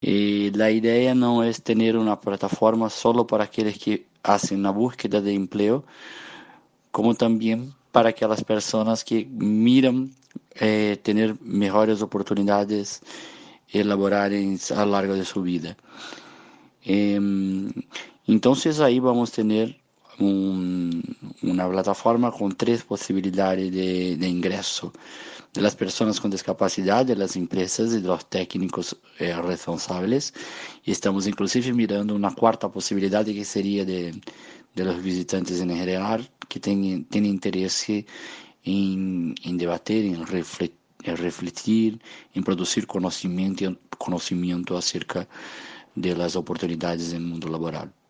La idea no es tener una plataforma solo para aquellos que hacen la búsqueda de empleo, como también para aquellas personas que miran tener mejores oportunidades laborales a lo largo de su vida. Eh, entonces ahí vamos a tener una plataforma con tres posibilidades de ingreso de las personas con discapacidad, de las empresas y de los técnicos responsables. Y estamos inclusive mirando una cuarta posibilidad que sería de los visitantes en general que tienen interés en debater, en refletir, en producir conocimiento acerca de las oportunidades en el mundo laboral.